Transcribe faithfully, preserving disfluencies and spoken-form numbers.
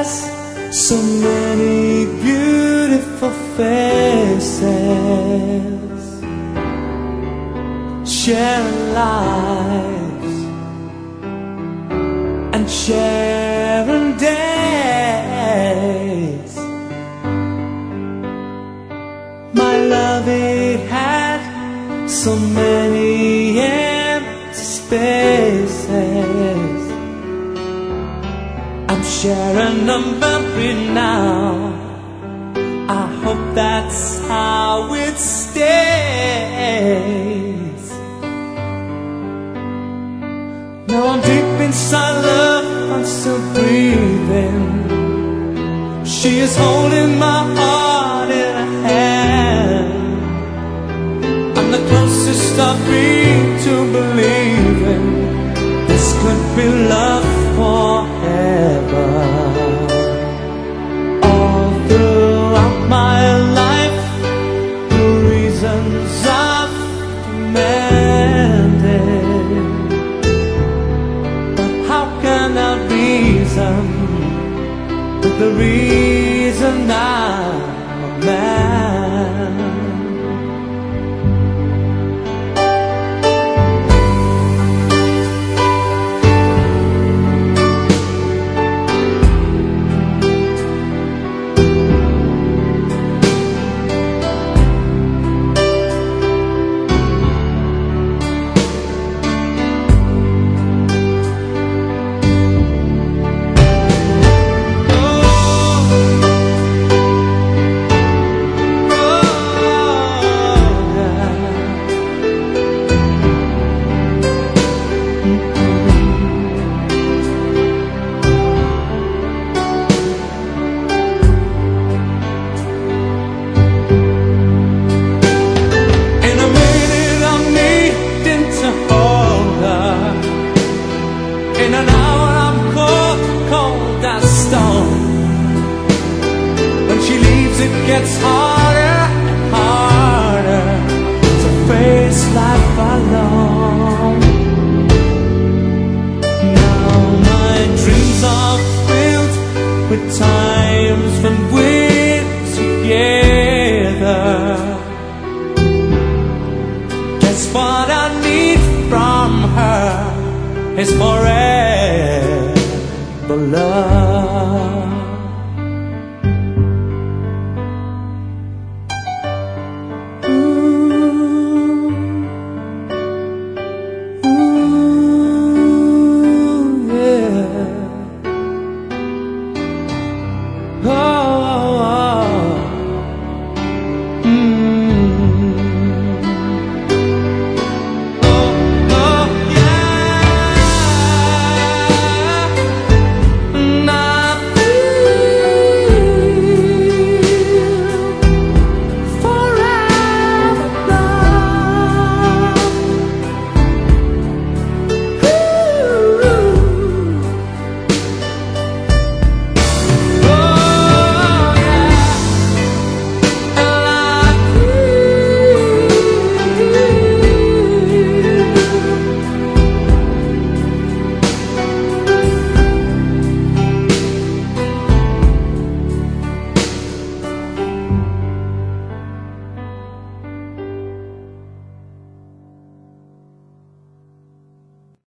has so many beautiful faces, share lives and sharing days. My love, it had so many empty spaces. I'm sharing them every now. I hope that's how it stays. Now I'm deep inside love, I'm still breathing. She is holding my heart in her hand. I'm the closest I've been to believing this could be love forever. All throughout my life, the reasons I've demanded, but how can I reason with the reason I'm a man? In an hour I'm cold, cold as stone. When she leaves it gets harder and harder to face life alone. Now my dreams are filled with times when we're together. Guess what I need from her is forever love.